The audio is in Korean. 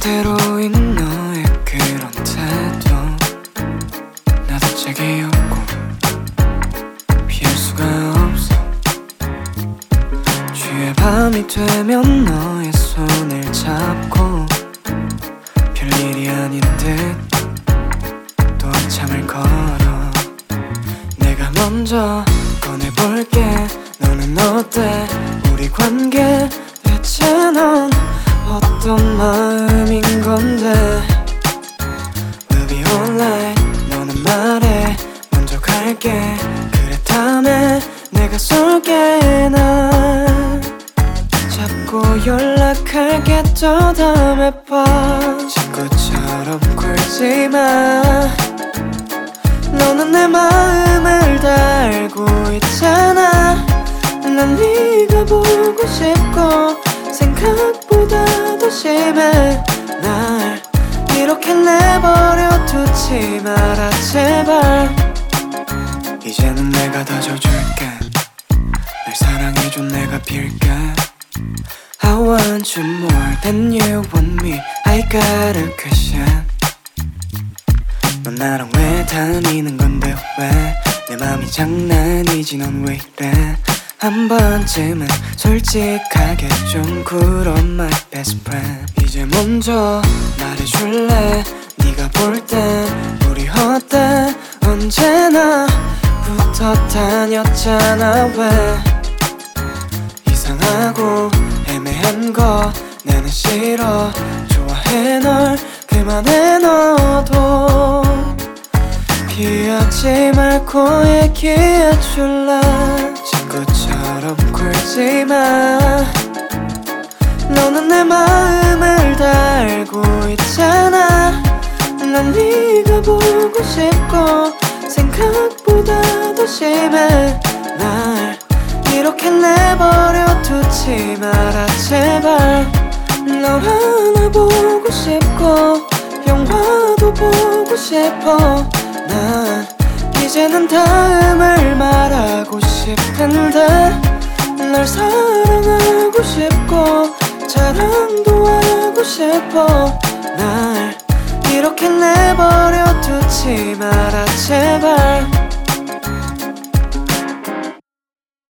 그대로인 너의 그런 태도 나도 짝이었고 피할 수가 없어. 주의 밤이 되면 너의 손을 잡고 별일이 아닌 듯 또 한참을 걸어. 내가 먼저 꺼내볼게. 너는 어때? 우리 관계 대체 넌 어떤 마음인 건데? We'll be alright. 너는 말해. 먼저 갈게. 그래 다음에 내가 쏠게. 난 잡고 연락할게. 또 다음에 봐. 친구처럼 굴지마. 너는 내 마음을 다 알고 있잖아. 난 네가 보고 싶고 생각보다 더 심해. 날 이렇게 내버려 두지 마라 제발. 이제는 내가 다 져줄게. 날 사랑해줘 내가 빌게. I want you more than you want me. I got a question. 넌 나랑 왜 다니는 건데 왜 내 맘이 장난이지 넌 왜 이래. 한 번쯤은 솔직하게 좀 굴어 my best friend. 이제 먼저 말해줄래. 네가 볼 땐 우리 어때? 언제나 붙어 다녔잖아. 왜 이상하고 애매한 거 나는 싫어. 좋아해 널 그만해. 너도 피하지 말고 얘기해줄래. 친구처럼 굴지마. 너는 내 마음을 다 알고 있잖아. 난 네가 보고 싶고 생각보다 더 심해. 날 이렇게 내버려 두지 마라 제발. 널 안아보고 싶고 영화도 보고 싶어. 난 이제는 다음을 말하고 싶은데. 널 사랑하고 싶고 자랑도 하고 싶어. 날 이렇게 내버려 두지 마라 제발.